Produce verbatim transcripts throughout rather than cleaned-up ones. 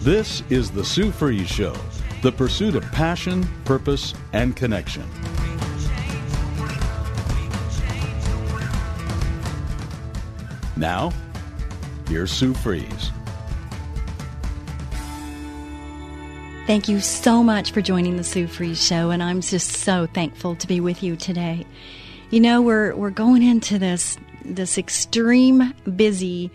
This is The Sue Fries Show, the pursuit of passion, purpose, and connection. Now, here's Sue Fries. Thank you so much for joining the Sue Fries Show, and I'm just so thankful to be with you today. You know, we're we're going into this this extreme busy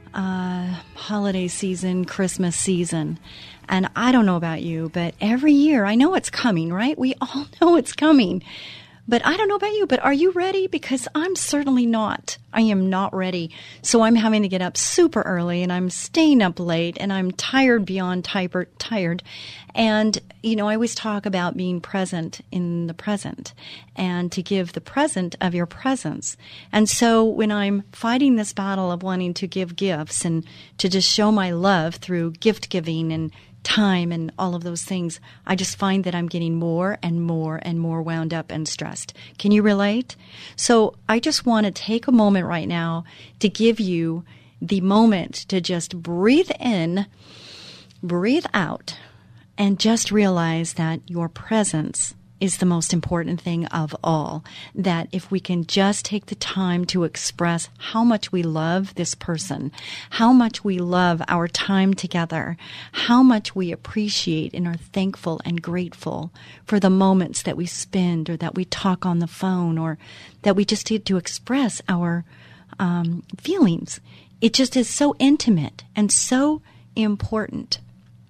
uh, holiday season, Christmas season, and I don't know about you, but every year I know it's coming, right? We all know it's coming. But I don't know about you, but are you ready? Because I'm certainly not. I am not ready. So I'm having to get up super early, and I'm staying up late, and I'm tired beyond tired. tired. And, you know, I always talk about being present in the present and to give the present of your presence. And so when I'm fighting this battle of wanting to give gifts and to just show my love through gift giving and time and all of those things, I just find that I'm getting more and more and more wound up and stressed. Can you relate? So I just want to take a moment right now to give you the moment to just breathe in, breathe out, and just realize that your presence is the most important thing of all. That if we can just take the time to express how much we love this person, how much we love our time together, how much we appreciate and are thankful and grateful for the moments that we spend or that we talk on the phone or that we just get to express our um, feelings. It just is so intimate and so important.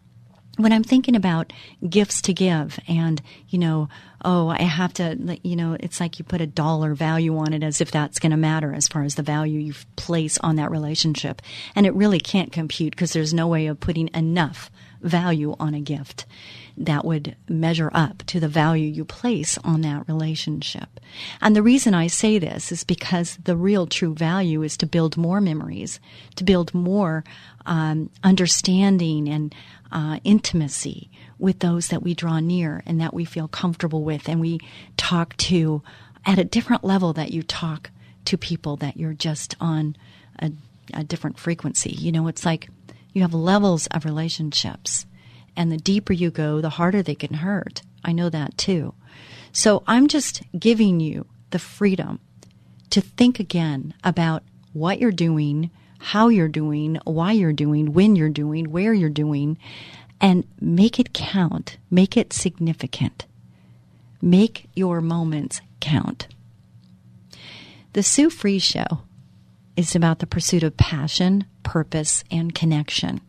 When I'm thinking about gifts to give and, you know, oh, I have to, you know, it's like you put a dollar value on it as if that's going to matter as far as the value you place on that relationship. And it really can't compute because there's no way of putting enough value on a gift that would measure up to the value you place on that relationship. And the reason I say this is because the real true value is to build more memories, to build more um, understanding and uh, intimacy with those that we draw near and that we feel comfortable with and we talk to at a different level that you talk to people that you're just on a, a different frequency. You know, it's like you have levels of relationships, and the deeper you go, the harder they can hurt. I know that too. So I'm just giving you the freedom to think again about what you're doing, how you're doing, why you're doing, when you're doing, where you're doing, and make it count. Make it significant. Make your moments count. The Sue Fries Show is about the pursuit of passion, purpose, and connection.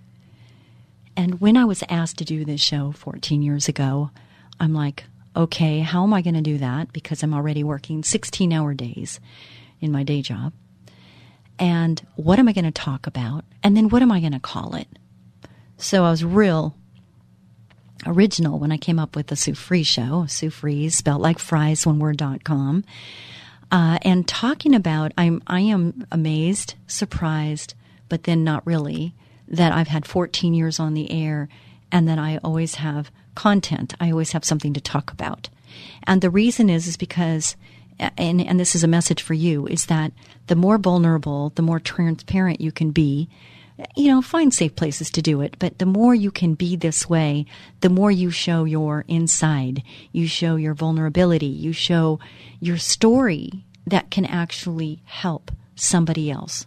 And when I was asked to do this show fourteen years ago, I'm like, okay, how am I going to do that? Because I'm already working sixteen-hour days in my day job. And what am I going to talk about? And then what am I going to call it? So I was real original when I came up with the Sue Fries Show, Sue Fries, spelled like fries, one word, dot com. Uh, and talking about, I'm, I am amazed, surprised, but then not really, that I've had fourteen years on the air and that I always have content. I always have something to talk about. And the reason is, is because, and, and this is a message for you, is that the more vulnerable, the more transparent you can be. You know, find safe places to do it, but the more you can be this way, the more you show your inside, you show your vulnerability, you show your story that can actually help somebody else.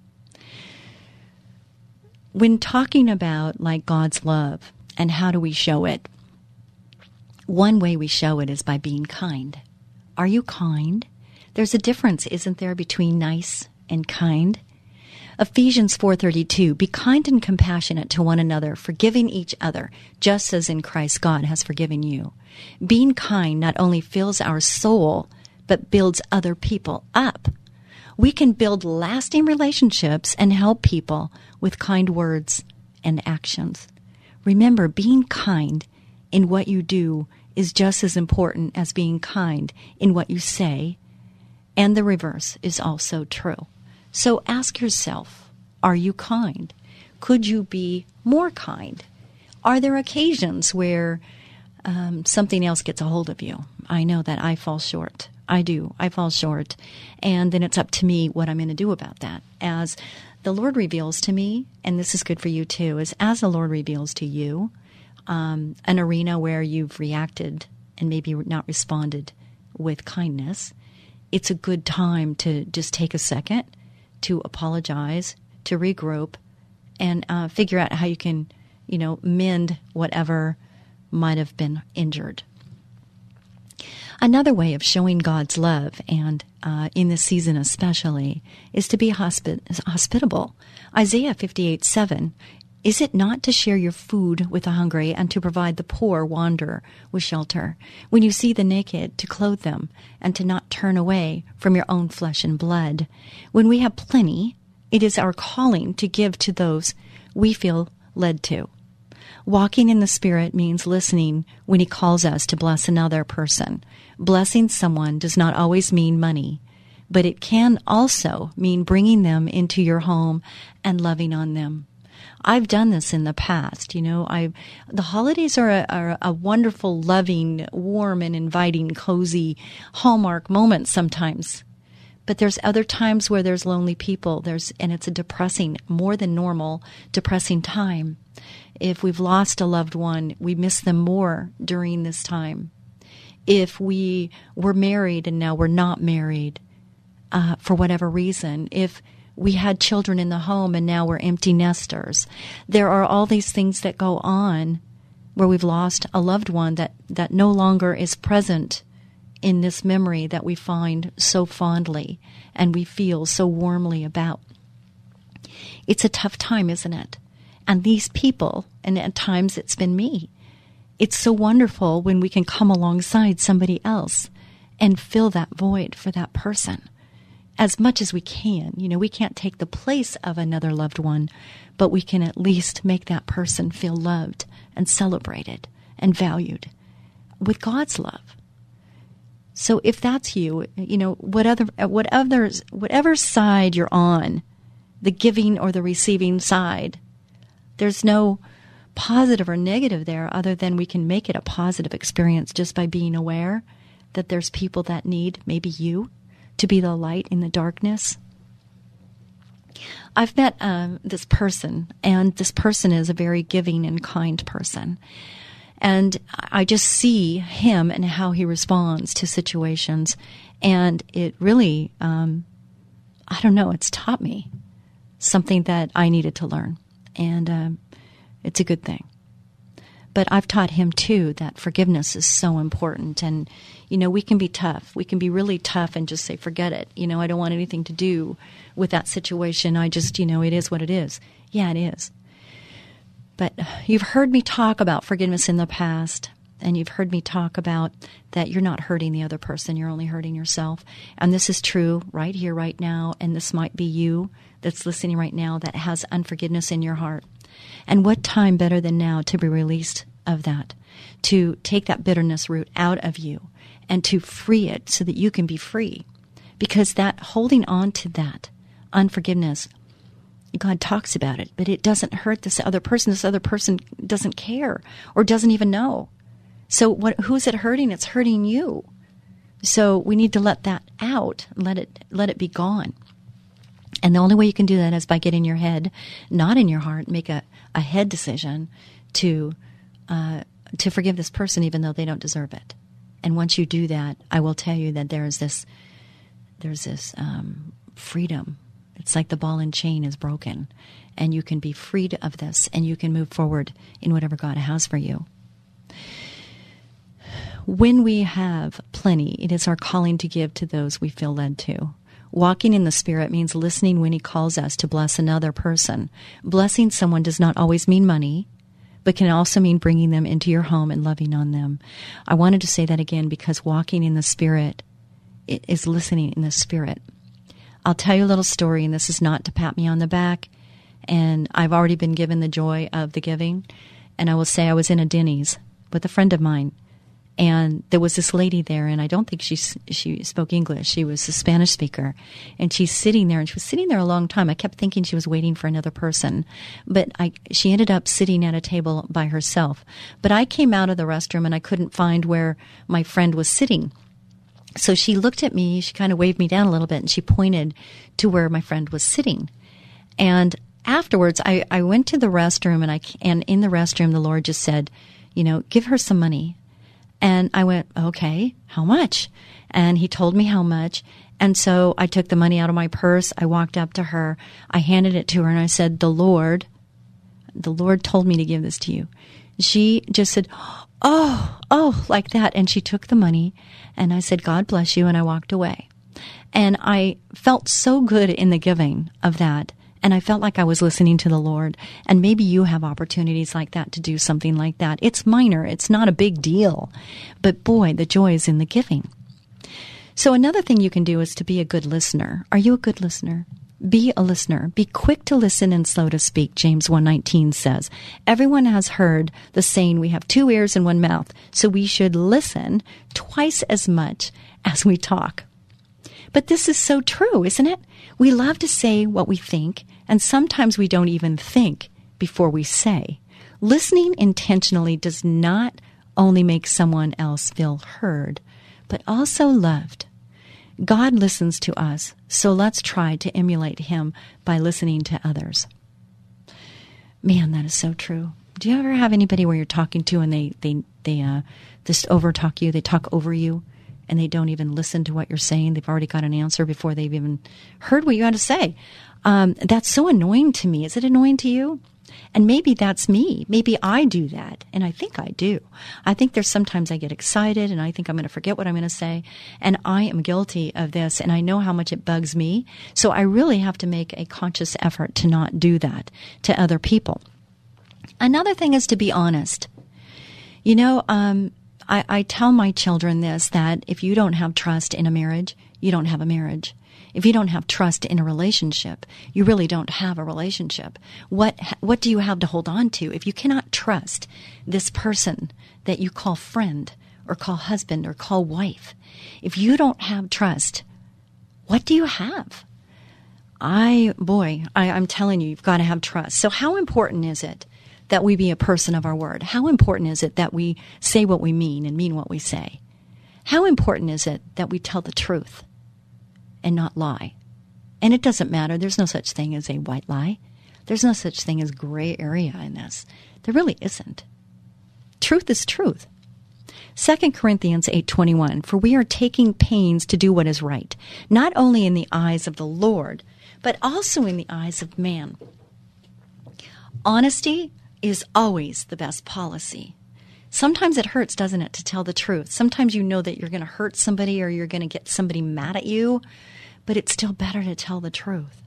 When talking about like God's love and how do we show it, one way we show it is by being kind. Are you kind? There's a difference, isn't there, between nice and kind? Ephesians four thirty-two, be kind and compassionate to one another, forgiving each other, just as in Christ God has forgiven you. Being kind not only fills our soul, but builds other people up. We can build lasting relationships and help people with kind words and actions. Remember, being kind in what you do is just as important as being kind in what you say, and the reverse is also true. So ask yourself, are you kind? Could you be more kind? Are there occasions where um, something else gets a hold of you? I know that I fall short. I do. I fall short. And then it's up to me what I'm going to do about that. As the Lord reveals to me, and this is good for you too, is as the Lord reveals to you um, an arena where you've reacted and maybe not responded with kindness, it's a good time to just take a second to apologize, to regroup, and uh, figure out how you can, you know, mend whatever might have been injured. Another way of showing God's love, and uh, in this season especially, is to be hospi- hospitable. Isaiah fifty-eight seven, is it not to share your food with the hungry and to provide the poor wanderer with shelter? When you see the naked, to clothe them and to not turn away from your own flesh and blood. When we have plenty, it is our calling to give to those we feel led to. Walking in the Spirit means listening when He calls us to bless another person. Blessing someone does not always mean money, but it can also mean bringing them into your home and loving on them. I've done this in the past. You know, I the holidays are a, are a wonderful, loving, warm, and inviting, cozy hallmark moment sometimes. But there's other times where there's lonely people. There's and it's a depressing, more than normal, depressing time. If we've lost a loved one, we miss them more during this time. If we were married and now we're not married uh, for whatever reason, if we had children in the home and now we're empty nesters, there are all these things that go on where we've lost a loved one that, that no longer is present in this memory that we find so fondly and we feel so warmly about. It's a tough time, isn't it? And these people, and at times it's been me, it's so wonderful when we can come alongside somebody else and fill that void for that person as much as we can. You know, we can't take the place of another loved one, but we can at least make that person feel loved and celebrated and valued with God's love. So if that's you, you know, what other, what others, whatever side you're on, the giving or the receiving side, there's no positive or negative there other than we can make it a positive experience just by being aware that there's people that need, maybe you, to be the light in the darkness. I've met um, this person, and this person is a very giving and kind person. And I just see him and how he responds to situations. And it really, um, I don't know, it's taught me something that I needed to learn. And um, it's a good thing. But I've taught him, too, that forgiveness is so important. And, you know, we can be tough. We can be really tough and just say, forget it. You know, I don't want anything to do with that situation. I just, you know, it is what it is. Yeah, it is. But you've heard me talk about forgiveness in the past, and you've heard me talk about that you're not hurting the other person, you're only hurting yourself. And this is true right here, right now, and this might be you that's listening right now that has unforgiveness in your heart. And what time better than now to be released of that, to take that bitterness root out of you and to free it so that you can be free. Because that holding on to that unforgiveness, God talks about it, but it doesn't hurt this other person. This other person doesn't care or doesn't even know. So what? Who's it hurting? It's hurting you. So we need to let that out, let it let it be gone. And the only way you can do that is by getting your head, not in your heart, make a, a head decision to uh, to forgive this person even though they don't deserve it. And once you do that, I will tell you that there's this there's this um, freedom. It's like the ball and chain is broken, and you can be freed of this, and you can move forward in whatever God has for you. When we have plenty, it is our calling to give to those we feel led to. Walking in the Spirit means listening when He calls us to bless another person. Blessing someone does not always mean money, but can also mean bringing them into your home and loving on them. I wanted to say that again because walking in the Spirit is listening in the Spirit. I'll tell you a little story, and this is not to pat me on the back, and I've already been given the joy of the giving, and I will say I was in a Denny's with a friend of mine, and there was this lady there, and I don't think she she spoke English. She was a Spanish speaker, and she's sitting there, and she was sitting there a long time. I kept thinking she was waiting for another person, but I she ended up sitting at a table by herself. But I came out of the restroom, and I couldn't find where my friend was sitting. So she looked at me, she kind of waved me down a little bit, and she pointed to where my friend was sitting. And afterwards, I, I went to the restroom, and I and in the restroom, the Lord just said, you know, give her some money. And I went, okay, how much? And he told me how much. And so I took the money out of my purse. I walked up to her. I handed it to her, and I said, the Lord, the Lord told me to give this to you. She just said, oh, oh, like that. And she took the money, and I said, God bless you. And I walked away. And I felt so good in the giving of that. And I felt like I was listening to the Lord. And maybe you have opportunities like that to do something like that. It's minor. It's not a big deal. But boy, the joy is in the giving. So another thing you can do is to be a good listener. Are you a good listener? Be a listener. Be quick to listen and slow to speak, James one nineteen says. Everyone has heard the saying, we have two ears and one mouth, so we should listen twice as much as we talk. But this is so true, isn't it? We love to say what we think, and sometimes we don't even think before we say. Listening intentionally does not only make someone else feel heard, but also loved. God listens to us, so let's try to emulate him by listening to others. Man, that is so true. Do you ever have anybody where you're talking to and they they they uh, just over-talk you, they talk over you, and they don't even listen to what you're saying? They've already got an answer before they've even heard what you had to say. Um, that's so annoying to me. Is it annoying to you? And maybe that's me. Maybe I do that. And I think I do. I think there's sometimes I get excited and I think I'm going to forget what I'm going to say. And I am guilty of this. And I know how much it bugs me. So I really have to make a conscious effort to not do that to other people. Another thing is to be honest. You know, um, I, I tell my children this, that if you don't have trust in a marriage, you don't have a marriage. If you don't have trust in a relationship, you really don't have a relationship. What what do you have to hold on to if you cannot trust this person that you call friend or call husband or call wife? If you don't have trust, what do you have? I, boy, I, I'm telling you, you've got to have trust. So how important is it that we be a person of our word? How important is it that we say what we mean and mean what we say? How important is it that we tell the truth and not lie? And it doesn't matter. There's no such thing as a white lie. There's no such thing as gray area in this. There really isn't. Truth is truth. Second Corinthians eight twenty-one, for we are taking pains to do what is right, not only in the eyes of the Lord, but also in the eyes of man. Honesty is always the best policy. Sometimes it hurts, doesn't it, to tell the truth? Sometimes you know that you're going to hurt somebody or you're going to get somebody mad at you, but it's still better to tell the truth.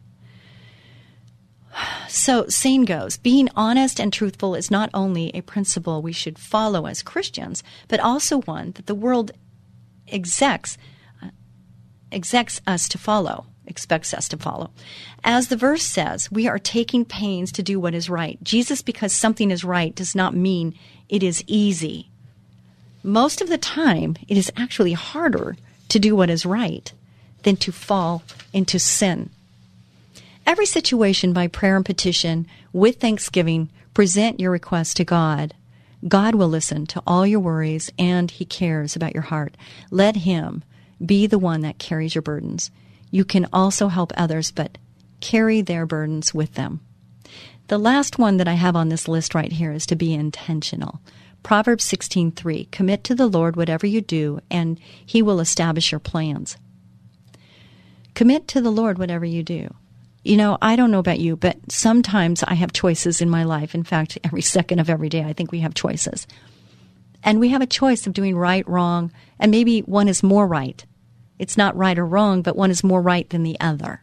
So, saying goes, being honest and truthful is not only a principle we should follow as Christians, but also one that the world exects, uh, exects us to follow, expects us to follow. As the verse says, we are taking pains to do what is right. Jesus, because something is right, does not mean it is easy. Most of the time, it is actually harder to do what is right than to fall into sin. Every situation, by prayer and petition, with thanksgiving, present your request to God. God will listen to all your worries, and he cares about your heart. Let him be the one that carries your burdens. You can also help others, but carry their burdens with them. The last one that I have on this list right here is to be intentional. Proverbs sixteen three, commit to the Lord whatever you do, and he will establish your plans. Commit to the Lord whatever you do. You know, I don't know about you, but sometimes I have choices in my life. In fact, every second of every day, I think we have choices. And we have a choice of doing right, wrong, and maybe one is more right. It's not right or wrong, but one is more right than the other.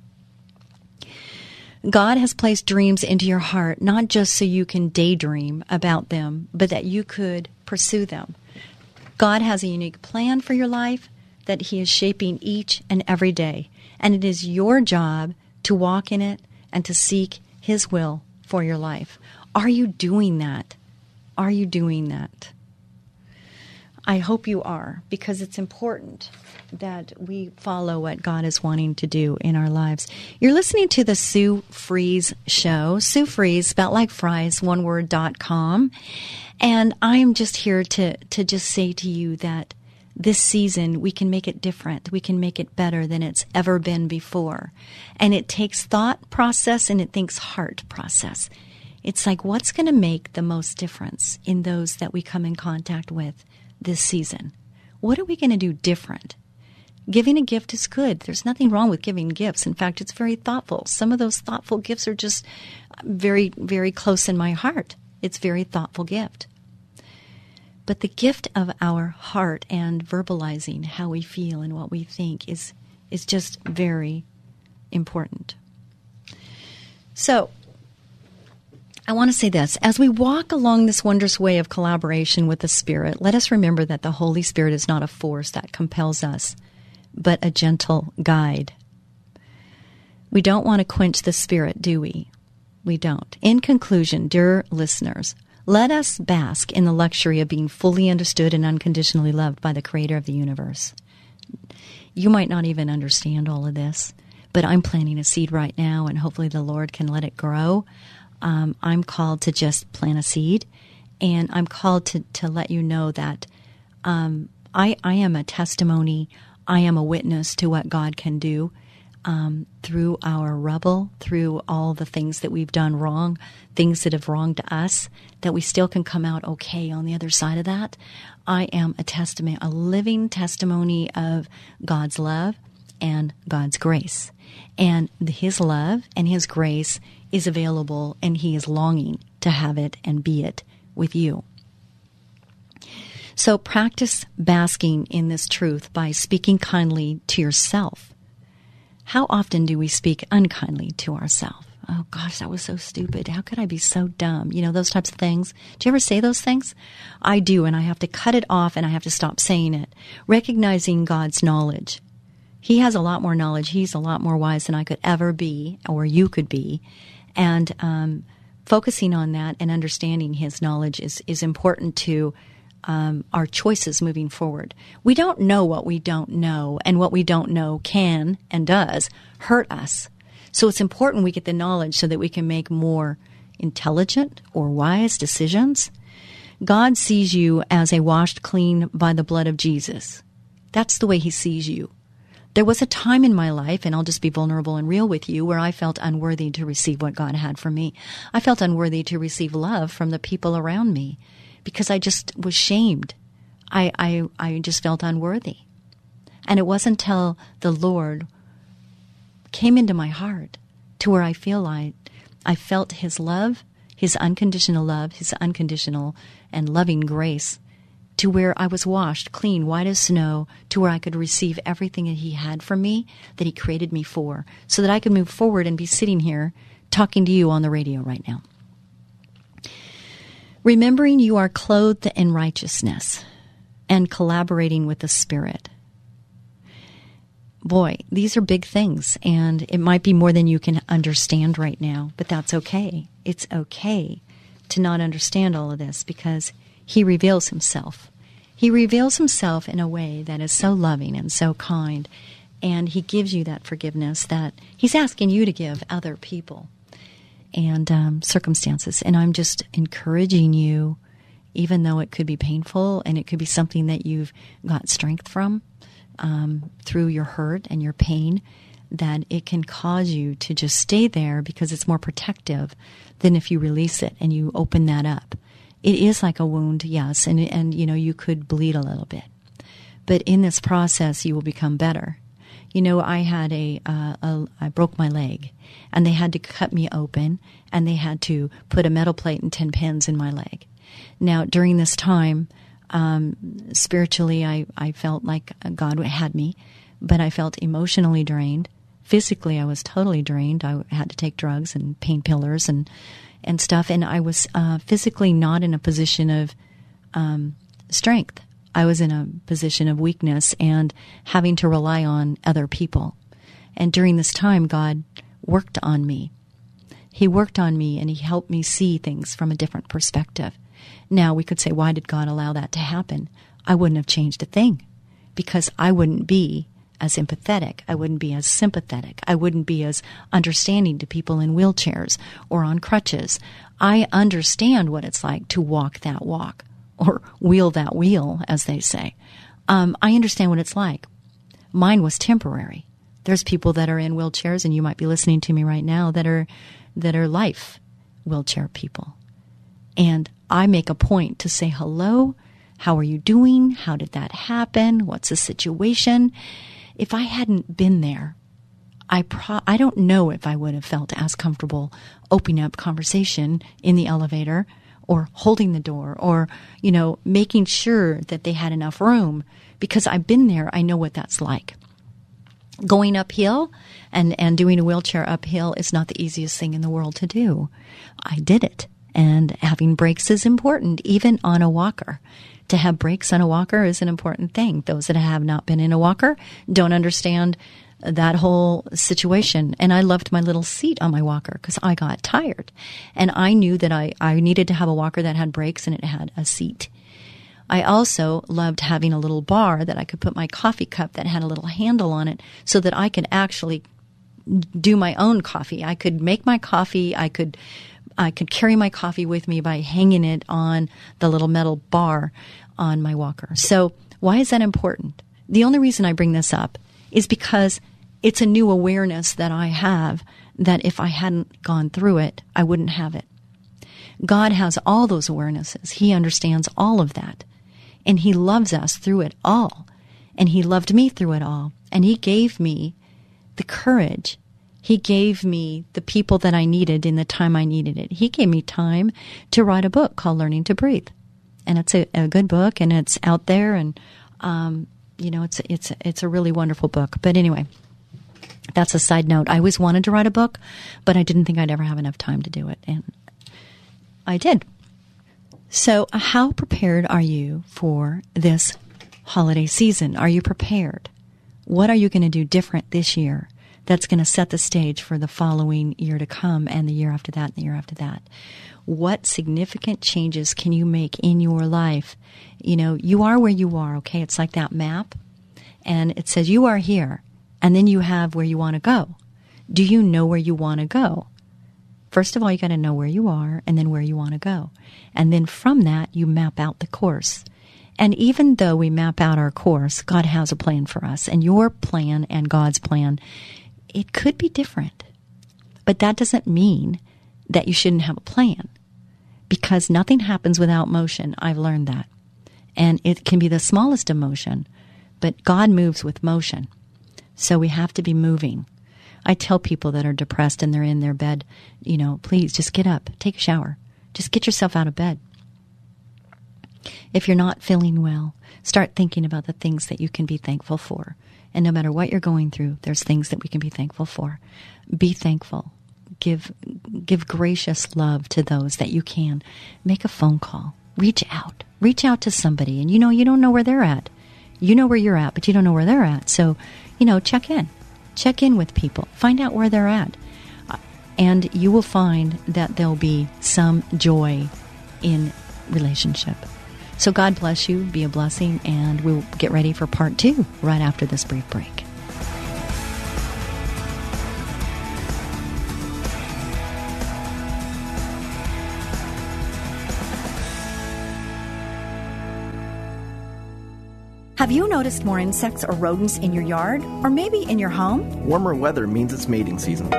God has placed dreams into your heart, not just so you can daydream about them, but that you could pursue them. God has a unique plan for your life that he is shaping each and every day. And it is your job to walk in it and to seek his will for your life. Are you doing that? Are you doing that? I hope you are, because it's important that we follow what God is wanting to do in our lives. You're listening to the Sue Fries Show. Sue Fries, spelled like fries, one word, dot com. And I'm just here to, to just say to you that this season, we can make it different. We can make it better than it's ever been before. And it takes thought process and it takes heart process. It's like, what's going to make the most difference in those that we come in contact with this season? What are we going to do different? Giving a gift is good. There's nothing wrong with giving gifts. In fact, it's very thoughtful. Some of those thoughtful gifts are just very, very close in my heart. It's a very thoughtful gift. But the gift of our heart and verbalizing how we feel and what we think is is just very important. So, I want to say this. As we walk along this wondrous way of collaboration with the Spirit, let us remember that the Holy Spirit is not a force that compels us, but a gentle guide. We don't want to quench the Spirit, do we? We don't. In conclusion, dear listeners, let us bask in the luxury of being fully understood and unconditionally loved by the Creator of the universe. You might not even understand all of this, but I'm planting a seed right now, and hopefully the Lord can let it grow. Um, I'm called to just plant a seed, and I'm called to, to let you know that um, I, I am a testimony. I am a witness to what God can do um, through our rubble, through all the things that we've done wrong, things that have wronged us, that we still can come out okay on the other side of that. I am a testament, a living testimony of God's love and God's grace. And His love and His grace is available, and He is longing to have it and be it with you. So practice basking in this truth by speaking kindly to yourself. How often do we speak unkindly to ourselves? Oh gosh, that was so stupid. How could I be so dumb? You know, those types of things. Do you ever say those things? I do, and I have to cut it off, and I have to stop saying it. Recognizing God's knowledge. He has a lot more knowledge. He's a lot more wise than I could ever be, or you could be. And um, focusing on that and understanding His knowledge is, is important to um, our choices moving forward. We don't know what we don't know, and what we don't know can and does hurt us. So it's important we get the knowledge so that we can make more intelligent or wise decisions. God sees you as a washed clean by the blood of Jesus. That's the way He sees you. There was a time in my life, and I'll just be vulnerable and real with you, where I felt unworthy to receive what God had for me. I felt unworthy to receive love from the people around me because I just was shamed. I, I, I just felt unworthy. And it wasn't until the Lord came into my heart to where I feel like I felt His love, His unconditional love, His unconditional and loving grace, to where I was washed clean, white as snow, to where I could receive everything that He had for me, that He created me for, so that I could move forward and be sitting here talking to you on the radio right now. Remembering you are clothed in righteousness and collaborating with the Spirit. Boy, these are big things, and it might be more than you can understand right now, but that's okay. It's okay to not understand all of this, because He reveals Himself. He reveals Himself in a way that is so loving and so kind, and He gives you that forgiveness that He's asking you to give other people and um, circumstances. And I'm just encouraging you, even though it could be painful and it could be something that you've got strength from um, through your hurt and your pain, that it can cause you to just stay there because it's more protective than if you release it and you open that up. It is like a wound, yes, and, and you know, you could bleed a little bit. But in this process, you will become better. You know, I had a, uh, a, I broke my leg, and they had to cut me open, and they had to put a metal plate and ten pins in my leg. Now, during this time, um, spiritually, I, I felt like God had me, but I felt emotionally drained. Physically, I was totally drained. I had to take drugs and painkillers and and stuff, and I was uh, physically not in a position of um, strength. I was in a position of weakness and having to rely on other people. And during this time, God worked on me. He worked on me, and He helped me see things from a different perspective. Now, we could say, why did God allow that to happen? I wouldn't have changed a thing, because I wouldn't be as empathetic. I wouldn't be as sympathetic. I wouldn't be as understanding to people in wheelchairs or on crutches. I understand what it's like to walk that walk, or wheel that wheel, as they say. Um, I understand what it's like. Mine was temporary. There's people that are in wheelchairs, and you might be listening to me right now, that are that are life wheelchair people. And I make a point to say, hello, how are you doing? How did that happen? What's the situation? If I hadn't been there, I pro- I don't know if I would have felt as comfortable opening up conversation in the elevator or holding the door or, you know, making sure that they had enough room, because I've been there. I know what that's like. Going uphill and, and doing a wheelchair uphill is not the easiest thing in the world to do. I did it. And having brakes is important, even on a walker. To have brakes on a walker is an important thing. Those that have not been in a walker don't understand that whole situation. And I loved my little seat on my walker because I got tired. And I knew that I, I needed to have a walker that had brakes and it had a seat. I also loved having a little bar that I could put my coffee cup that had a little handle on it so that I could actually do my own coffee. I could make my coffee. I could I could carry my coffee with me by hanging it on the little metal bar on my walker. So why is that important? The only reason I bring this up is because it's a new awareness that I have that if I hadn't gone through it, I wouldn't have it. God has all those awarenesses. He understands all of that. And He loves us through it all. And He loved me through it all. And He gave me the courage. He gave me the people that I needed in the time I needed it. He gave me time to write a book called Learning to Breathe. And it's a, a good book, and it's out there, and, um, you know, it's, it's, it's a really wonderful book. But anyway, that's a side note. I always wanted to write a book, but I didn't think I'd ever have enough time to do it. And I did. So how prepared are you for this holiday season? Are you prepared? What are you going to do different this year that's going to set the stage for the following year to come and the year after that and the year after that? What significant changes can you make in your life? You know, you are where you are, okay? It's like that map, and it says you are here, and then you have where you want to go. Do you know where you want to go? First of all, you got to know where you are and then where you want to go. And then from that, you map out the course. And even though we map out our course, God has a plan for us. And your plan and God's plan, it could be different. But that doesn't mean that you shouldn't have a plan. Because nothing happens without motion. I've learned that. And it can be the smallest emotion, but God moves with motion. So we have to be moving. I tell people that are depressed and they're in their bed, you know, please just get up, take a shower. Just get yourself out of bed. If you're not feeling well, start thinking about the things that you can be thankful for. And no matter what you're going through, there's things that we can be thankful for. Be thankful. Give give gracious love to those that you can. Make a phone call. Reach out. Reach out to somebody. And you know, you don't know where they're at. You know where you're at, but you don't know where they're at. So, you know, check in. Check in with people. Find out where they're at. And you will find that there'll be some joy in relationship. So God bless you. Be a blessing. And we'll get ready for part two right after this brief break. Have you noticed more insects or rodents in your yard, or maybe in your home? Warmer weather means it's mating season.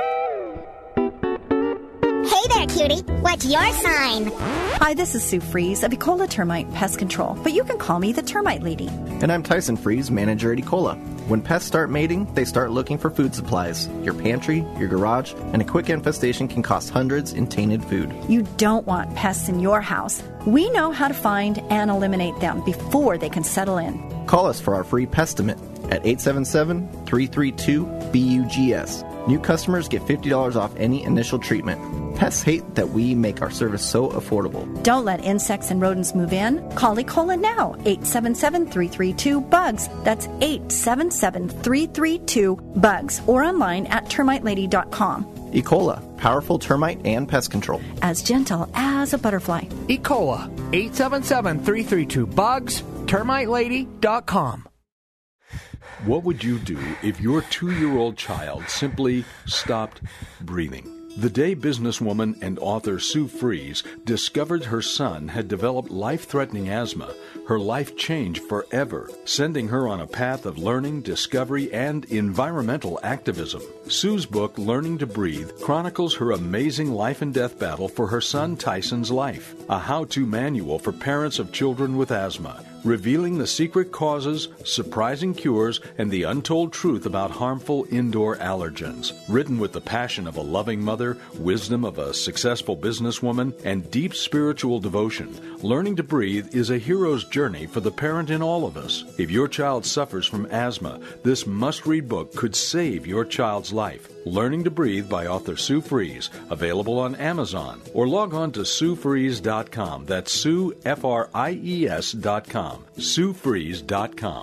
Hey there, cutie. What's your sign? Hi, this is Sue Fries of Ecola Termite Pest Control, but you can call me the Termite Lady. And I'm Tyson Fries, manager at Ecola. When pests start mating, they start looking for food supplies. Your pantry, your garage, and a quick infestation can cost hundreds in tainted food. You don't want pests in your house. We know how to find and eliminate them before they can settle in. Call us for our free Pestimate at eight seven seven, three three two, B U G S. New customers get fifty dollars off any initial treatment. Pests hate that we make our service so affordable. Don't let insects and rodents move in. Call Ecola now, eight seven seven, three three two, B U G S. That's eight seven seven, three three two, B U G S. Or online at termite lady dot com. Ecola, powerful termite and pest control. As gentle as a butterfly. Ecola, eight seven seven, three three two, B U G S, termite lady dot com. What would you do if your two-year-old child simply stopped breathing? The day businesswoman and author Sue Fries discovered her son had developed life-threatening asthma, her life changed forever, sending her on a path of learning, discovery, and environmental activism. Sue's book, Learning to Breathe, chronicles her amazing life and death battle for her son Tyson's life, a how-to manual for parents of children with asthma, revealing the secret causes, surprising cures, and the untold truth about harmful indoor allergens. Written with the passion of a loving mother, wisdom of a successful businesswoman, and deep spiritual devotion, Learning to Breathe is a hero's journey for the parent in all of us. If your child suffers from asthma, this must-read book could save your child's life. Learning to Breathe by author Sue Fries, available on Amazon, or log on to sue fries dot com. That's Sue, F R I E S dot com. sue fries dot com.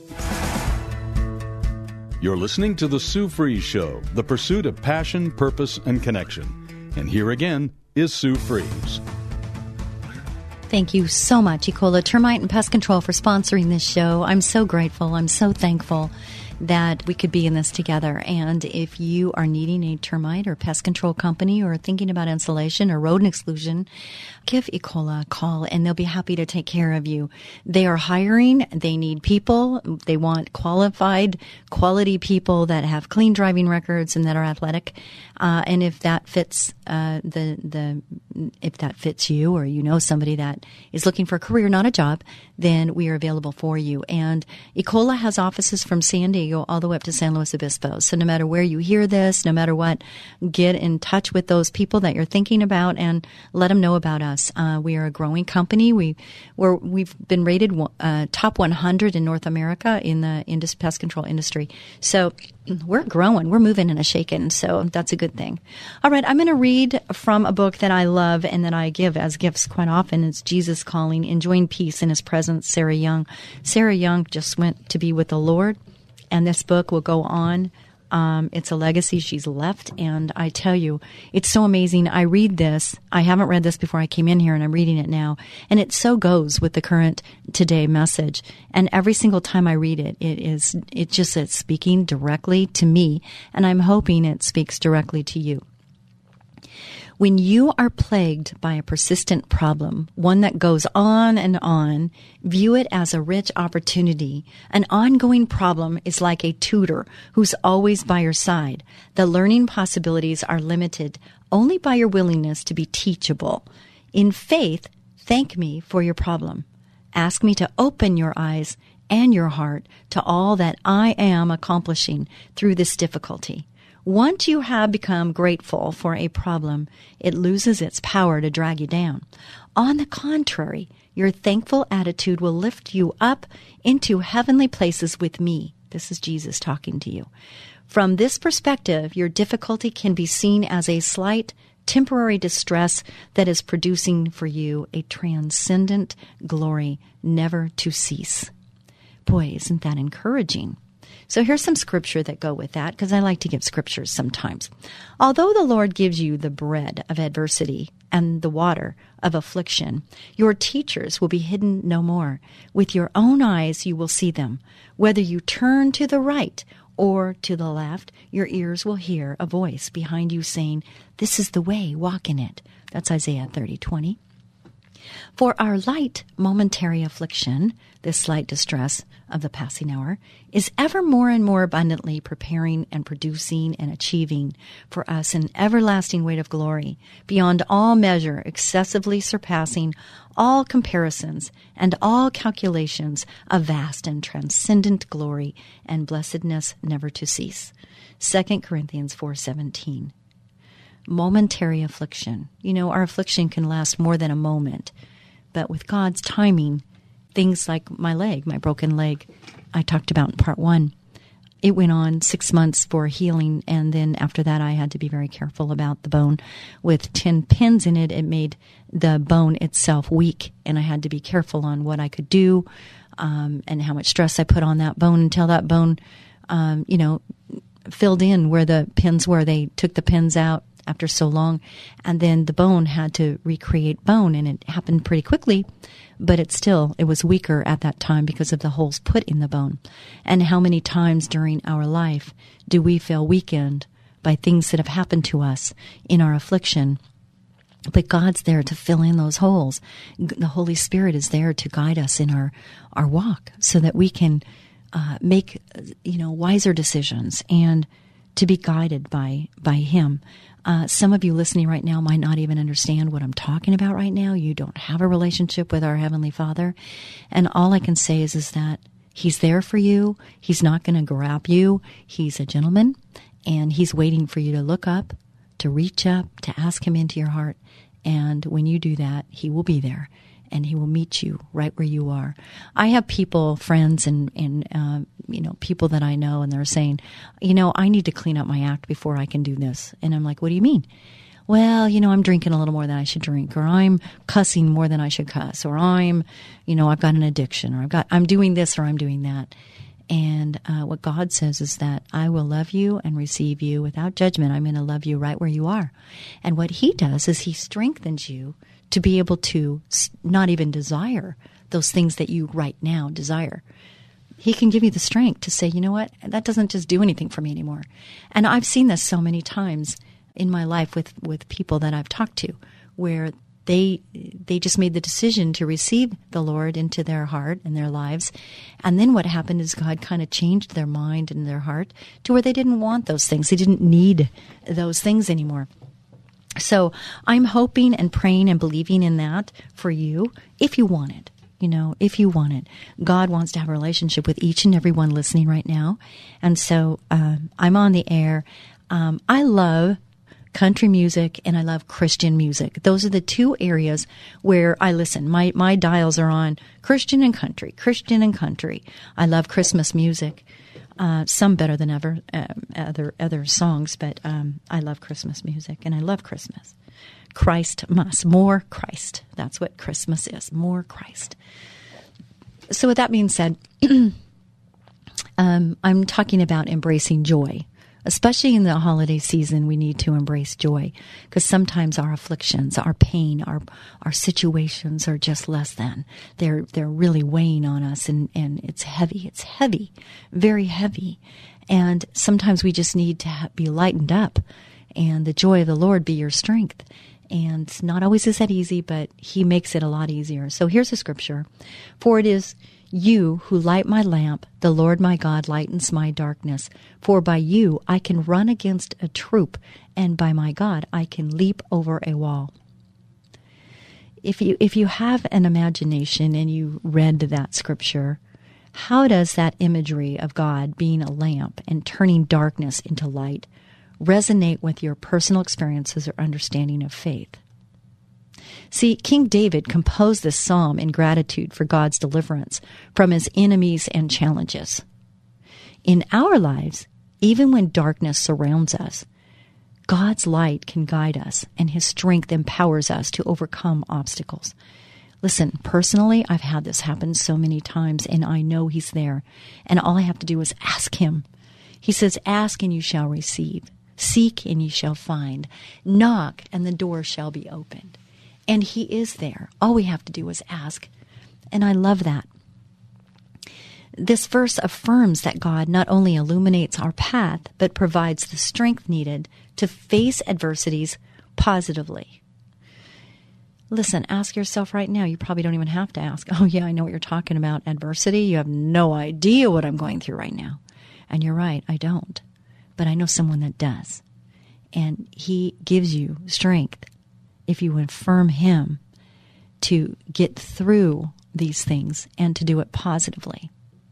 You're listening to The Sue Fries Show, the pursuit of passion, purpose, and connection. And here again is Sue Fries. Thank you so much, Ecola Termite and Pest Control, for sponsoring this show. I'm so grateful. I'm so thankful that we could be in this together. And if you are needing a termite or pest control company or thinking about insulation or rodent exclusion, give Ecola a call and they'll be happy to take care of you. They are hiring. They need people. They want qualified, quality people that have clean driving records and that are athletic. Uh, and if that fits uh, the the if that fits you, or you know somebody that is looking for a career, not a job, then we are available for you. And Ecola has offices from San Diego all the way up to San Luis Obispo. So no matter where you hear this, no matter what, get in touch with those people that you're thinking about and let them know about us. Uh, we are a growing company. We we're, we've been rated uh, top one hundred in North America in the indus- pest control industry. So we're growing. We're moving and a shaking. So that's a good thing. All right. I'm going to read from a book that I love and that I give as gifts quite often. It's Jesus Calling, Enjoying Peace in His Presence, Sarah Young. Sarah Young just went to be with the Lord, and this book will go on. Um, it's a legacy she's left, and I tell you, it's so amazing. I read this. I haven't read this before I came in here, and I'm reading it now, and it so goes with the current today message. And every single time I read it, it is it just it's speaking directly to me, and I'm hoping it speaks directly to you. When you are plagued by a persistent problem, one that goes on and on, view it as a rich opportunity. An ongoing problem is like a tutor who's always by your side. The learning possibilities are limited only by your willingness to be teachable. In faith, thank me for your problem. Ask me to open your eyes and your heart to all that I am accomplishing through this difficulty. Once you have become grateful for a problem, it loses its power to drag you down. On the contrary, your thankful attitude will lift you up into heavenly places with me. This is Jesus talking to you. From this perspective, your difficulty can be seen as a slight, temporary distress that is producing for you a transcendent glory never to cease. Boy, isn't that encouraging? So here's some scripture that go with that, because I like to give scriptures sometimes. Although the Lord gives you the bread of adversity and the water of affliction, your teachers will be hidden no more. With your own eyes you will see them. Whether you turn to the right or to the left, your ears will hear a voice behind you saying, "This is the way, walk in it." That's Isaiah thirty twenty. For our light momentary affliction, this slight distress of the passing hour, is ever more and more abundantly preparing and producing and achieving for us an everlasting weight of glory, beyond all measure, excessively surpassing all comparisons and all calculations of vast and transcendent glory and blessedness never to cease. Second Corinthians four seventeen. Momentary affliction. You know, our affliction can last more than a moment, but with God's timing, things like my leg, my broken leg, I talked about in part one, it went on six months for healing, and then after that I had to be very careful about the bone. With ten pins in it, it made the bone itself weak, and I had to be careful on what I could do um, and how much stress I put on that bone until that bone, um, you know, filled in where the pins were. They took the pins out after so long, and then the bone had to recreate bone, and it happened pretty quickly, but it still, it was weaker at that time because of the holes put in the bone. And how many times during our life do we feel weakened by things that have happened to us in our affliction. But God's there to fill in those holes. The Holy Spirit is there to guide us in our, our walk so that we can uh, make, you know, wiser decisions and to be guided by, by Him. Uh, some of you listening right now might not even understand what I'm talking about right now. You don't have a relationship with our Heavenly Father. And all I can say is, is that He's there for you. He's not going to grab you. He's a gentleman, and He's waiting for you to look up, to reach up, to ask Him into your heart. And when you do that, He will be there, and He will meet you right where you are. I have people, friends, and, and uh, you know, people that I know, and they're saying, you know, I need to clean up my act before I can do this. And I'm like, what do you mean? Well, you know, I'm drinking a little more than I should drink, or I'm cussing more than I should cuss, or I'm, you know, I've got an addiction, or I've got, I'm doing this, or I'm doing that. And uh, what God says is that I will love you and receive you without judgment. I'm going to love you right where you are. And what He does is He strengthens you to be able to not even desire those things that you right now desire. He can give you the strength to say, you know what, that doesn't just do anything for me anymore. And I've seen this so many times in my life with, with people that I've talked to, where they they just made the decision to receive the Lord into their heart and their lives. And then what happened is God kind of changed their mind and their heart to where they didn't want those things. They didn't need those things anymore. So I'm hoping and praying and believing in that for you, if you want it. You know, if you want it. God wants to have a relationship with each and every one listening right now. And so um, I'm on the air. Um, I love country music and I love Christian music. Those are the two areas where I listen. My my dials are on Christian and country, Christian and country. I love Christmas music, uh, some better than ever, uh, other other songs, but um, I love Christmas music and I love Christmas. Christ must, more Christ. That's what Christmas is, more Christ. So with that being said, um, I'm talking about embracing joy. Especially in the holiday season, we need to embrace joy, because sometimes our afflictions, our pain, our our situations are just less than. They're they're really weighing on us, and, and it's heavy. It's heavy, very heavy. And sometimes we just need to ha- be lightened up, and the joy of the Lord be your strength. And not always is that easy, but He makes it a lot easier. So here's a scripture. For it is you who light my lamp, the Lord my God lightens my darkness. For by you I can run against a troop, and by my God I can leap over a wall. If you if you have an imagination and you read that scripture, how does that imagery of God being a lamp and turning darkness into light resonate with your personal experiences or understanding of faith? See, King David composed this psalm in gratitude for God's deliverance from his enemies and challenges. In our lives, even when darkness surrounds us, God's light can guide us, and His strength empowers us to overcome obstacles. Listen, personally, I've had this happen so many times, and I know He's there, and all I have to do is ask Him. He says, ask and you shall receive. Seek and you shall find. Knock and the door shall be opened. And He is there. All we have to do is ask. And I love that. This verse affirms that God not only illuminates our path, but provides the strength needed to face adversities positively. Listen, ask yourself right now. You probably don't even have to ask, oh yeah, I know what you're talking about, adversity. You have no idea what I'm going through right now. And you're right, I don't. But I know someone that does. And He gives you strength if you affirm Him to get through these things and to do it positively.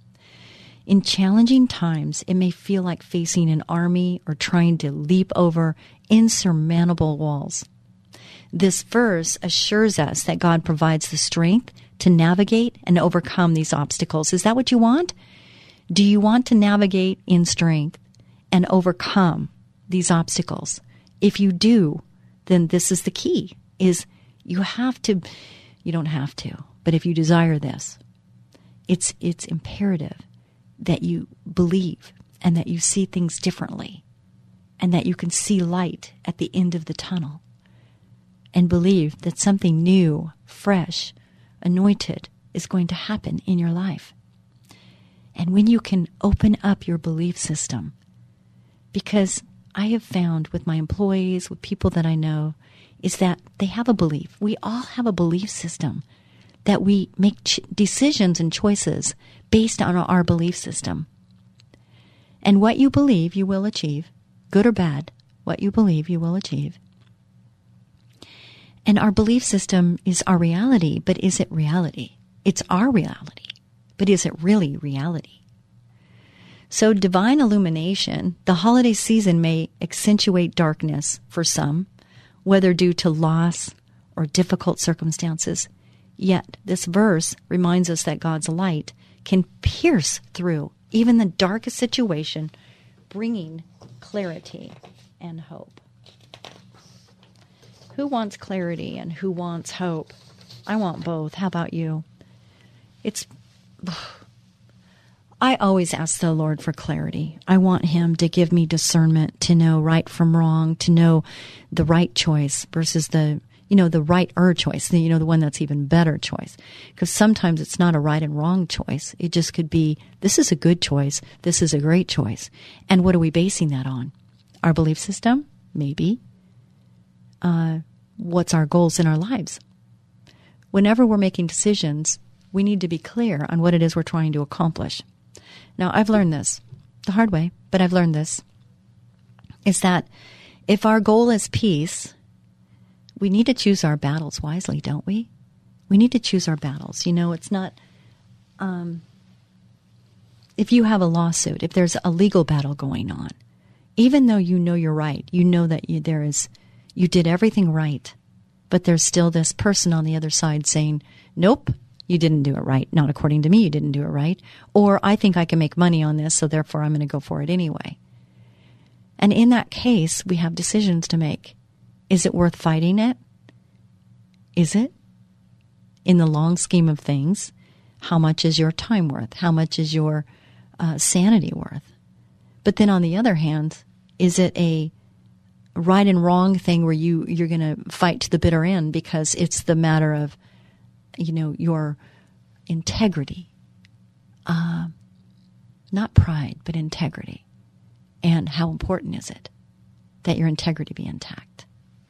In challenging times, it may feel like facing an army or trying to leap over insurmountable walls. This verse assures us that God provides the strength to navigate and overcome these obstacles. Is that what you want? Do you want to navigate in strength and overcome these obstacles? If you do, then this is the key, is you have to, you don't have to, but if you desire this, it's it's imperative that you believe and that you see things differently and that you can see light at the end of the tunnel and believe that something new, fresh, anointed is going to happen in your life. And when you can open up your belief system, because I have found with my employees, with people that I know, is that they have a belief. We all have a belief system that we make ch- decisions and choices based on our belief system. And what you believe, you will achieve, good or bad. What you believe, you will achieve. And our belief system is our reality, but is it reality? It's our reality, but is it really reality? So divine illumination, the holiday season may accentuate darkness for some, whether due to loss or difficult circumstances. Yet this verse reminds us that God's light can pierce through even the darkest situation, bringing clarity and hope. Who wants clarity and who wants hope? I want both. How about you? It's... I always ask the Lord for clarity. I want Him to give me discernment to know right from wrong, to know the right choice versus the, you know, the right-er choice, the, you know, the one that's even better choice. Because sometimes it's not a right and wrong choice. It just could be, this is a good choice, this is a great choice. And what are we basing that on? Our belief system? Maybe. Uh, what's our goals in our lives? Whenever we're making decisions, we need to be clear on what it is we're trying to accomplish. Now, I've learned this the hard way, but I've learned this, is that if our goal is peace, we need to choose our battles wisely, don't we? We need to choose our battles. You know, it's not, um, if you have a lawsuit, if there's a legal battle going on, even though you know you're right, you know that you, there is, you did everything right, but there's still this person on the other side saying, nope, you didn't do it right. Not according to me, you didn't do it right. Or I think I can make money on this, so therefore I'm going to go for it anyway. And in that case, we have decisions to make. Is it worth fighting it? Is it? In the long scheme of things, how much is your time worth? How much is your uh, sanity worth? But then on the other hand, is it a right and wrong thing where you, you're going to fight to the bitter end because it's the matter of, you know, your integrity, uh, not pride, but integrity. And how important is it that your integrity be intact?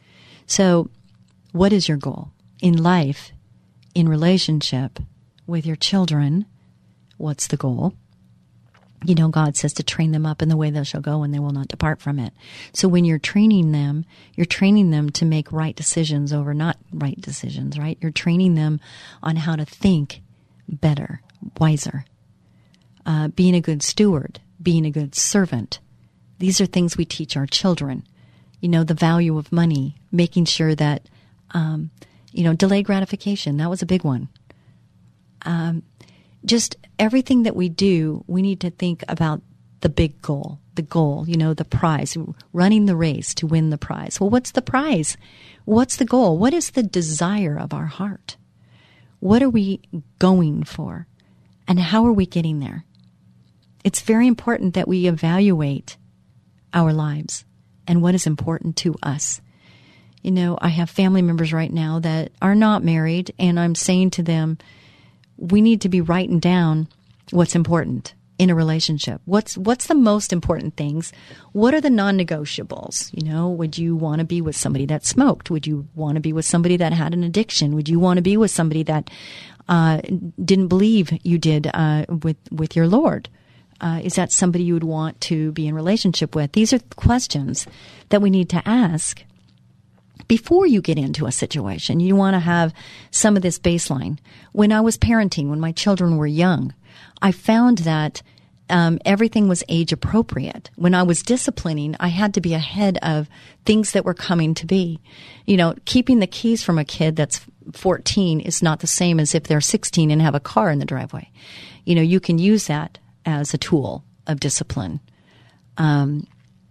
So what is your goal in life, in relationship with your children? What's the goal? You know, God says to train them up in the way they shall go and they will not depart from it. So when you're training them, you're training them to make right decisions over not right decisions, right? You're training them on how to think better, wiser, uh, being a good steward, being a good servant. These are things we teach our children. You know, the value of money, making sure that, um, you know, delayed gratification, that was a big one. Um, just everything that we do, we need to think about the big goal, the goal, you know, the prize, running the race to win the prize. Well, what's the prize? What's the goal? What is the desire of our heart? What are we going for? And how are we getting there? It's very important that we evaluate our lives and what is important to us. You know, I have family members right now that are not married, and I'm saying to them, we need to be writing down what's important in a relationship. What's what's the most important things? What are the non-negotiables? You know, would you want to be with somebody that smoked? Would you want to be with somebody that had an addiction? Would you want to be with somebody that uh, didn't believe you did uh, with with your Lord? Uh, is that somebody you would want to be in relationship with? These are questions that we need to ask before you get into a situation. You want to have some of this baseline. When I was parenting, when my children were young, I found that um, everything was age appropriate. When I was disciplining, I had to be ahead of things that were coming to be. You know, keeping the keys from a kid that's fourteen is not the same as if they're sixteen and have a car in the driveway. You know, you can use that as a tool of discipline. Um,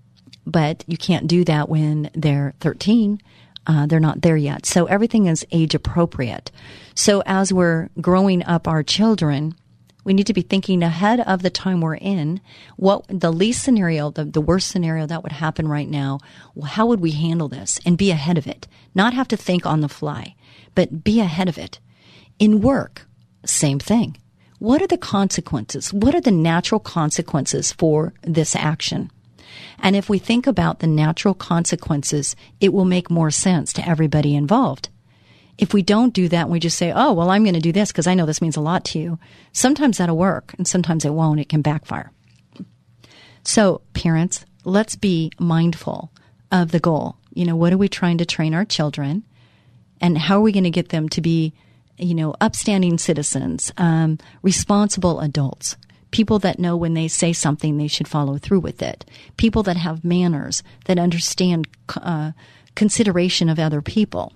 but you can't do that when they're thirteen. Uh, they're not there yet. So everything is age appropriate. So as we're growing up our children, we need to be thinking ahead of the time we're in. What the least scenario, the, the worst scenario that would happen right now, well, how would we handle this and be ahead of it? Not have to think on the fly, but be ahead of it. In work, same thing. What are the consequences? What are the natural consequences for this action? And if we think about the natural consequences, it will make more sense to everybody involved. If we don't do that and we just say, oh, well, I'm going to do this because I know this means a lot to you, sometimes that'll work and sometimes it won't. It can backfire. So parents, let's be mindful of the goal. You know, what are we trying to train our children, and how are we going to get them to be, you know, upstanding citizens, um, responsible adults, people that know when they say something, they should follow through with it, people that have manners, that understand uh, consideration of other people.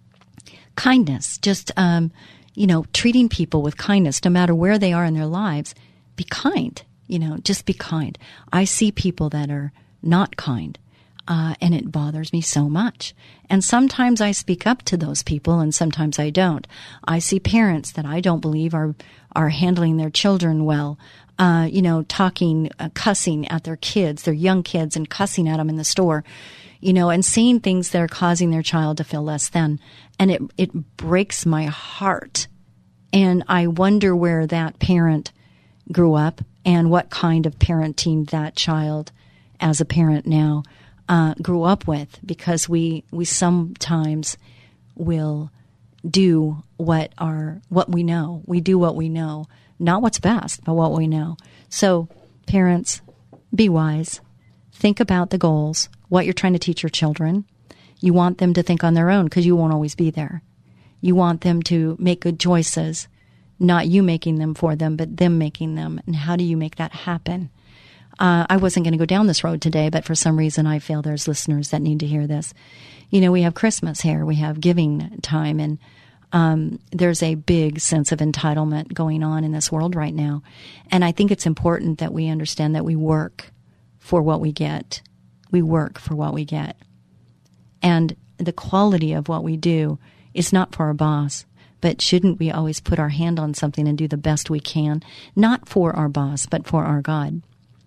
Kindness, just, um, you know, treating people with kindness, no matter where they are in their lives. Be kind, you know, just be kind. I see people that are not kind, uh, and it bothers me so much. And sometimes I speak up to those people, and sometimes I don't. I see parents that I don't believe are are handling their children well, uh, you know, talking, uh, cussing at their kids, their young kids, and cussing at them in the store, you know, and saying things that are causing their child to feel less than. And it it breaks my heart. And I wonder where that parent grew up and what kind of parenting that child, as a parent now, uh, grew up with. Because we we sometimes will do what our what we know. We do what we know, not what's best, but what we know. So, parents, be wise. Think about the goals, what you're trying to teach your children. You want them to think on their own because you won't always be there. You want them to make good choices, not you making them for them, but them making them. And how do you make that happen? Uh, I wasn't going to go down this road today, but for some reason I feel there's listeners that need to hear this. You know, we have Christmas here. We have giving time, and um, there's a big sense of entitlement going on in this world right now. And I think it's important that we understand that we work for what we get. We work for what we get. And the quality of what we do is not for our boss, but shouldn't we always put our hand on something and do the best we can, not for our boss, but for our God?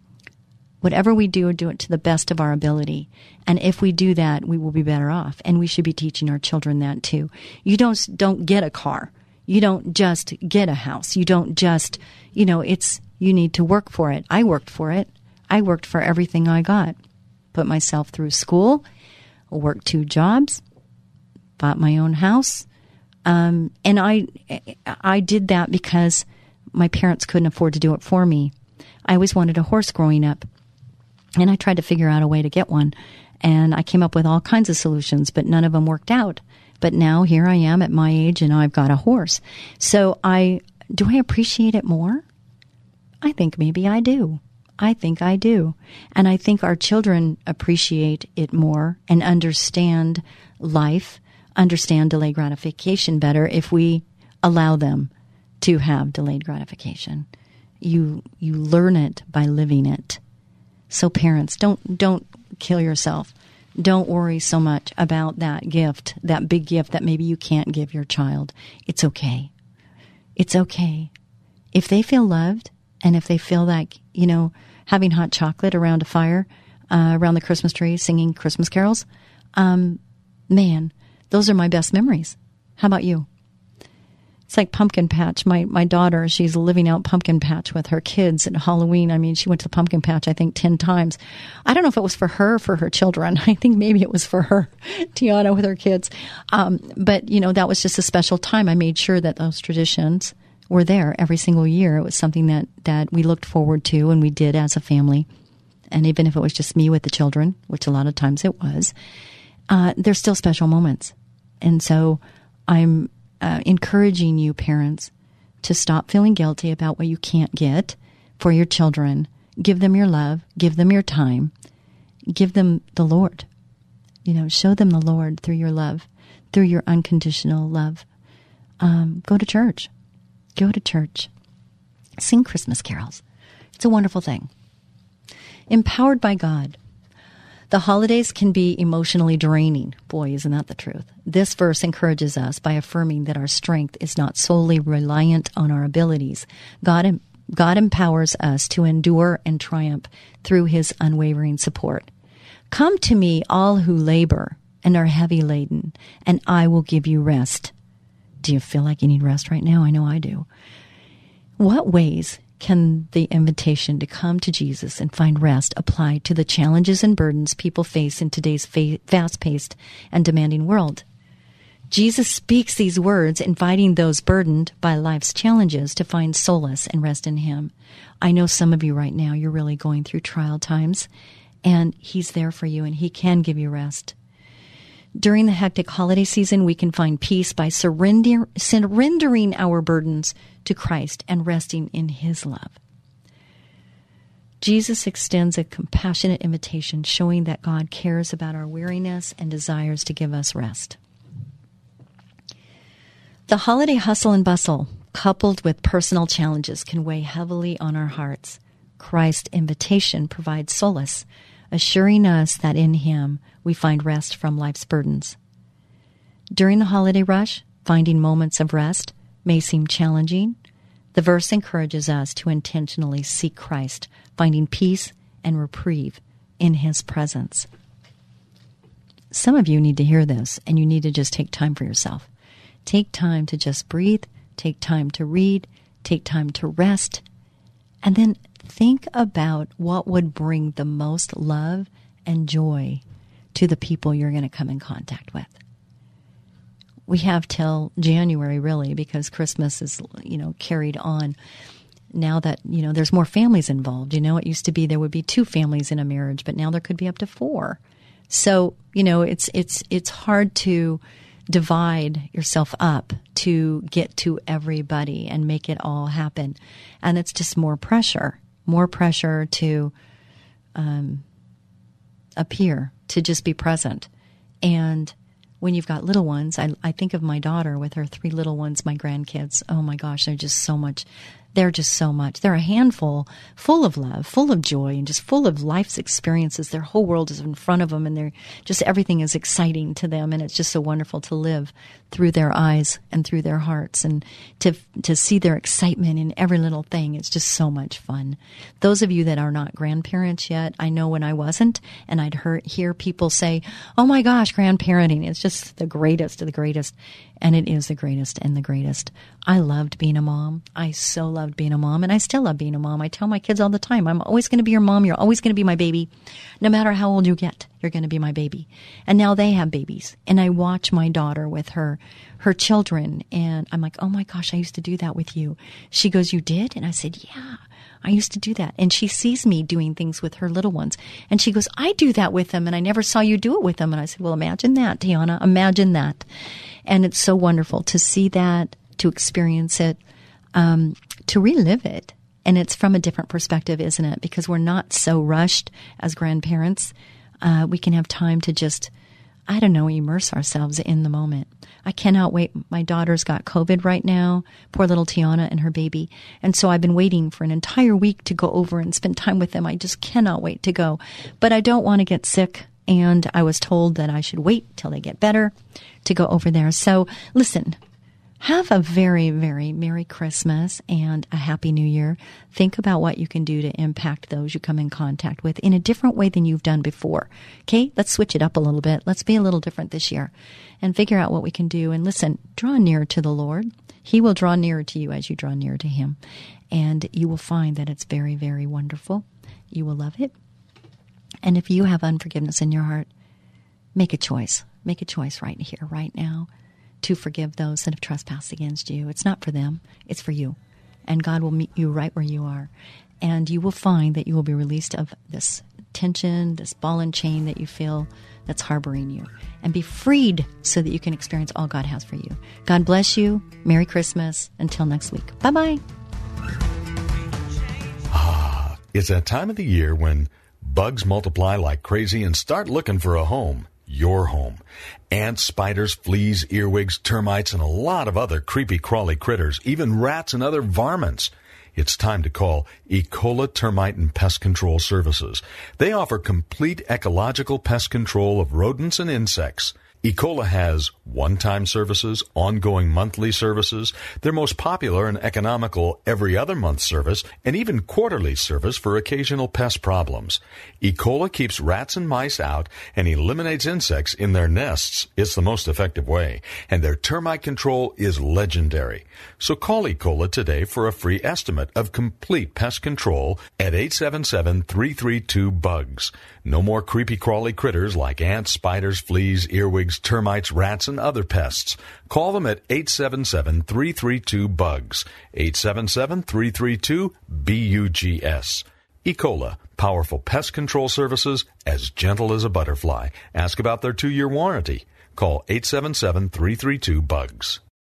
Whatever we do, do it to the best of our ability. And if we do that, we will be better off. And we should be teaching our children that too. You don't don't get a car. You don't just get a house. You don't just, you know, it's, you need to work for it. I worked for it. I worked for everything I got. Put myself through school, worked two jobs, bought my own house. Um, and I, I did that because my parents couldn't afford to do it for me. I always wanted a horse growing up, and I tried to figure out a way to get one. And I came up with all kinds of solutions, but none of them worked out. But now here I am at my age, and I've got a horse. So I, do I appreciate it more? I think maybe I do. I think I do. And I think our children appreciate it more and understand life, understand delayed gratification better if we allow them to have delayed gratification. You you learn it by living it. So parents, don't don't kill yourself. Don't worry so much about that gift, that big gift that maybe you can't give your child. It's okay. It's okay. If they feel loved, and if they feel like, you know, having hot chocolate around a fire, uh, around the Christmas tree, singing Christmas carols, um, man, those are my best memories. How about you? It's like pumpkin patch. My my daughter, she's living out pumpkin patch with her kids at Halloween. I mean, she went to the pumpkin patch, I think, ten times. I don't know if it was for her or for her children. I think maybe it was for her, Tiana, with her kids. Um, but, you know, that was just a special time. I made sure that those traditions were there every single year. It was something that, that we looked forward to and we did as a family. And even if it was just me with the children, which a lot of times it was, uh, they're still special moments. And so I'm uh, encouraging you, parents, to stop feeling guilty about what you can't get for your children. Give them your love. Give them your time. Give them the Lord. You know, show them the Lord through your love, through your unconditional love. Um, go to church. Go to church. Sing Christmas carols. It's a wonderful thing. Empowered by God. The holidays can be emotionally draining. Boy, isn't that the truth? This verse encourages us by affirming that our strength is not solely reliant on our abilities. God, God empowers us to endure and triumph through his unwavering support. Come to me, all who labor and are heavy laden, and I will give you rest. Do you feel like you need rest right now? I know I do. What ways can the invitation to come to Jesus and find rest apply to the challenges and burdens people face in today's fa- fast-paced and demanding world? Jesus speaks these words, inviting those burdened by life's challenges to find solace and rest in Him. I know some of you right now, you're really going through trial times, and He's there for you, and He can give you rest. During the hectic holiday season, we can find peace by surrender, surrendering our burdens to Christ and resting in His love. Jesus extends a compassionate invitation, showing that God cares about our weariness and desires to give us rest. The holiday hustle and bustle, coupled with personal challenges, can weigh heavily on our hearts. Christ's invitation provides solace, assuring us that in Him we find rest from life's burdens. During the holiday rush, finding moments of rest may seem challenging. The verse encourages us to intentionally seek Christ, finding peace and reprieve in His presence. Some of you need to hear this, and you need to just take time for yourself. Take time to just breathe, take time to read, take time to rest, and then think about what would bring the most love and joy to the people you're going to come in contact with. We have till January, really, because Christmas is, you know, carried on. Now that, you know, there's more families involved. You know, it used to be there would be two families in a marriage, but now there could be up to four. So, you know, it's it's it's hard to divide yourself up to get to everybody and make it all happen. And it's just more pressure, more pressure to um, appear, to just be present. And when you've got little ones, I, I think of my daughter with her three little ones, my grandkids. Oh my gosh, they're just so much. They're just so much. They're a handful, full of love, full of joy, and just full of life's experiences. Their whole world is in front of them, and they're just everything is exciting to them, and it's just so wonderful to live through their eyes and through their hearts, and to to see their excitement in every little thing. It's just so much fun. Those of you that are not grandparents yet, I know when I wasn't, and I'd hear, hear people say, "Oh my gosh, grandparenting, it's just the greatest of the greatest." And it is the greatest and the greatest. I loved being a mom. I so loved being a mom, and I still love being a mom. I tell my kids all the time, I'm always going to be your mom. You're always going to be my baby. No matter how old you get, you're going to be my baby. And now they have babies, and I watch my daughter with her her children, and I'm like, oh my gosh, I used to do that with you. She goes, you did? And I said, yeah, I used to do that. And she sees me doing things with her little ones, and she goes, I do that with them, and I never saw you do it with them. And I said, well, imagine that, Tiana, imagine that. And it's so wonderful to see that, to experience it, um, to relive it. And it's from a different perspective, isn't it? Because we're not so rushed as grandparents. Uh, we can have time to just, I don't know, immerse ourselves in the moment. I cannot wait. My daughter's got COVID right now, poor little Tiana and her baby. And so I've been waiting for an entire week to go over and spend time with them. I just cannot wait to go. But I don't want to get sick. And I was told that I should wait till they get better to go over there. So listen, have a very, very Merry Christmas and a Happy New Year. Think about what you can do to impact those you come in contact with in a different way than you've done before. Okay, let's switch it up a little bit. Let's be a little different this year and figure out what we can do. And listen, draw near to the Lord. He will draw nearer to you as you draw near to Him. And you will find that it's very, very wonderful. You will love it. And if you have unforgiveness in your heart, make a choice. Make a choice right here, right now, to forgive those that have trespassed against you. It's not for them. It's for you. And God will meet you right where you are. And you will find that you will be released of this tension, this ball and chain that you feel that's harboring you, and be freed so that you can experience all God has for you. God bless you. Merry Christmas. Until next week. Bye-bye. Ah, it's that time of the year when bugs multiply like crazy and start looking for a home. Your home. Ants, spiders, fleas, earwigs, termites, and a lot of other creepy crawly critters, even rats and other varmints. It's time to call Ecola Termite and Pest Control Services. They offer complete ecological pest control of rodents and insects. Ecola has one-time services, ongoing monthly services, their most popular and economical every other month service, and even quarterly service for occasional pest problems. Ecola keeps rats and mice out and eliminates insects in their nests. It's the most effective way, and their termite control is legendary. So call Ecola today for a free estimate of complete pest control at eight seven seven, three three two, bugs. No more creepy crawly critters like ants, spiders, fleas, earwigs, termites, rats, and other pests. Call them at eight seven seven, three three two, bugs. eight seven seven, three three two, B U G S. Ecola, powerful pest control services as gentle as a butterfly. Ask about their two-year warranty. Call eight seven seven, three three two, bugs.